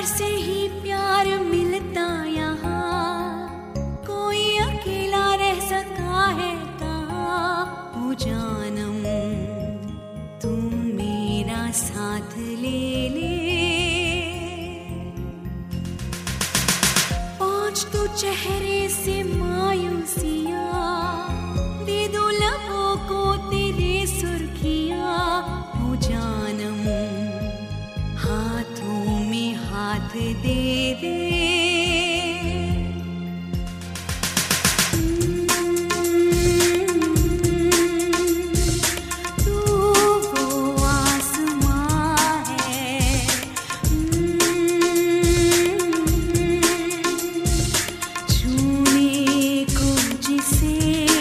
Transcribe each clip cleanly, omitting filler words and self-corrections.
से ही प्यार मिलता यहाँ, कोई अकेला रह सका है कहाँ। ओ जानम तू मेरा साथ ले ले, पहुँच तू चेहरे से मायूसियाँ, दे दो लबों को तेरे सुर्खियाँ। ओ जानम हाथों में हाथ दे दे, तू वो आसमां है, छूने को जिसे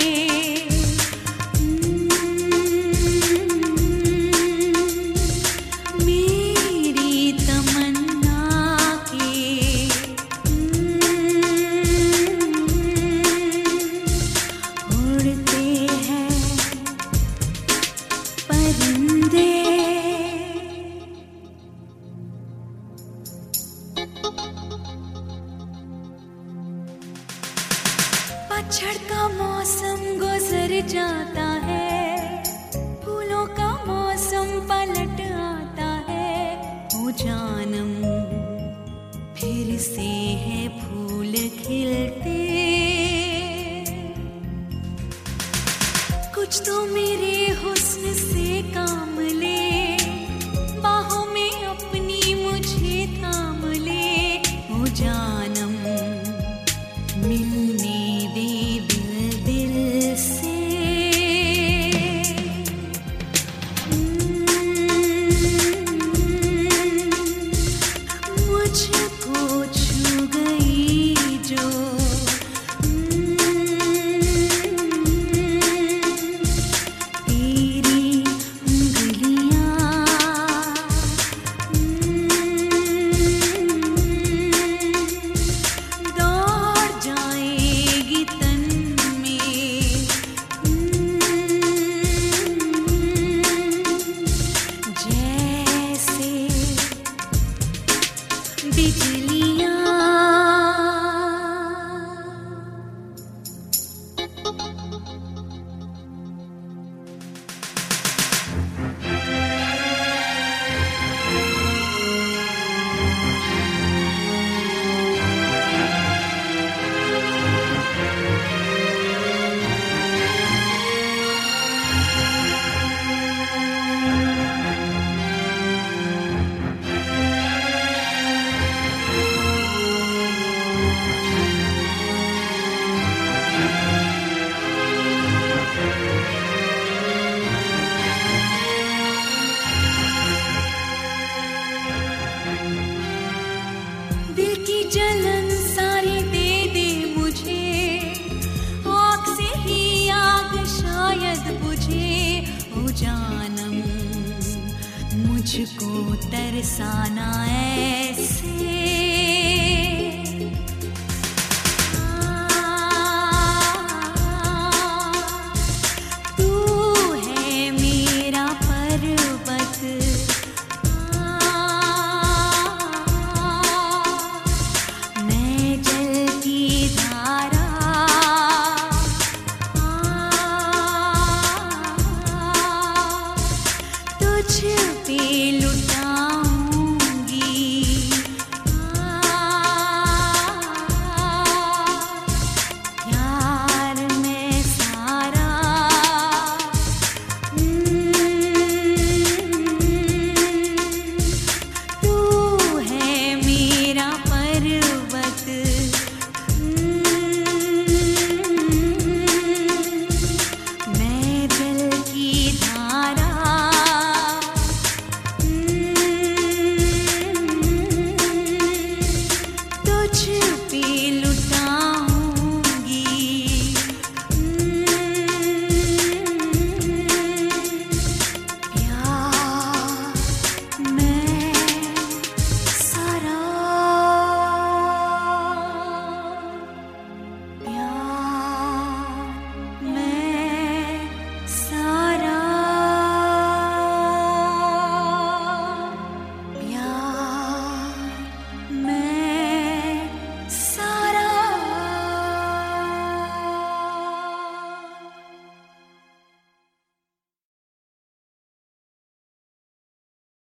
पतझड़ का मौसम गुजर जाता है, फूलों का मौसम पलट आता है। ओ जानम फिर से है फूल खिलते, कुछ तो मेरे हुस्न से काम ले, बाहों में अपनी मुझे थाम ले। ओ जानम मिलने दे दिल दिल से, मुझको छू गई जो तेरी उंगलियां, दौड़ जाएगी तन में, जैसे बिजलियां। दिल की जलन सारी दे दे मुझे, आँख से ही आग शायद बुझे। ओ जानम मुझको तरसाना है